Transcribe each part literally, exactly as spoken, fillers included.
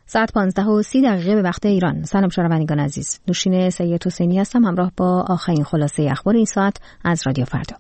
ساعت پانزده و سی دقیقه به وقت ایران. سلام شنوندگان عزیز. نوشین سید حسینی هستم همراه با آخرین خلاصه اخبار این ساعت از رادیو فردا.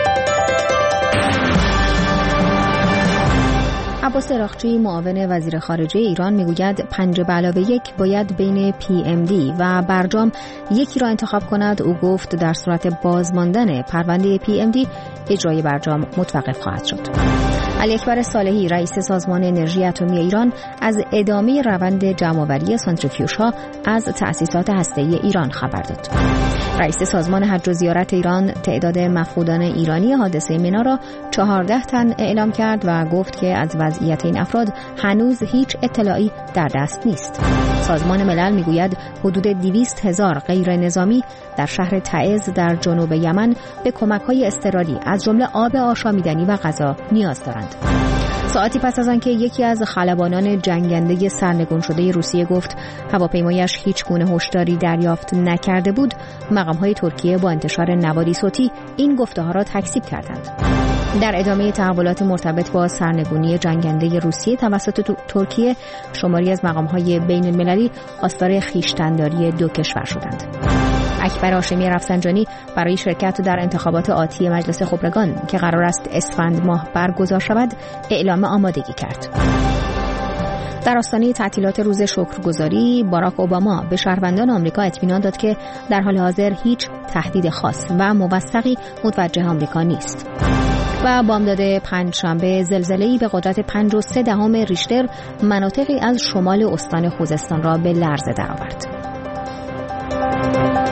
عباس اراغچی معاون وزیر خارجه ایران میگوید پنج به علاوه یک باید بین پی ام دی و برجام یکی را انتخاب کند. او گفت در صورت بازماندن پرونده پی ام دی اجرای برجام متوقف خواهد شد. علی اکبر صالحی رئیس سازمان انرژی اتمی ایران از ادامه روند جمع‌آوری سانتریفیوژها از تأسیسات هسته‌ای ایران خبر داد. رئیس سازمان حج و زیارت ایران تعداد مفقودان ایرانی حادثه منا را چهارده تن اعلام کرد و گفت که از وضعیت این افراد هنوز هیچ اطلاعی در دست نیست. سازمان ملل میگوید حدود دویست هزار غیر نظامی در شهر تعز در جنوب یمن به کمک‌های اضطراری از جمله آب آشامیدنی و غذا نیاز دارند. ساعتی پس از آنکه یکی از خلبانان جنگنده سرنگون شده روسیه گفت هواپیمایش هیچ گونه هشداری دریافت نکرده بود، مقام‌های ترکیه با انتشار نواری صوتی این گفته‌ها را تکذیب کردند. در ادامه تحولات مرتبط با سرنگونی جنگنده روسیه توسط ترکیه، شماری از مقام‌های بین‌المللی خواستار خویشتن‌داری دو کشور شدند. اکبر هاشمی رفسنجانی برای شرکت در انتخابات آتی مجلس خبرگان که قرار است اسفند ماه برگزار شود اعلام آمادگی کرد. در آستانه تعطیلات روز شکرگزاری باراک اوباما به شهروندان آمریکا اطمینان داد که در حال حاضر هیچ تهدید خاص و موثقی متوجه آمریکا نیست. و بامداد پنجشنبه زلزله‌ای به قدرت پنج و سه دهم ریشتر مناطقی از شمال استان خوزستان را به لرزه درآورد.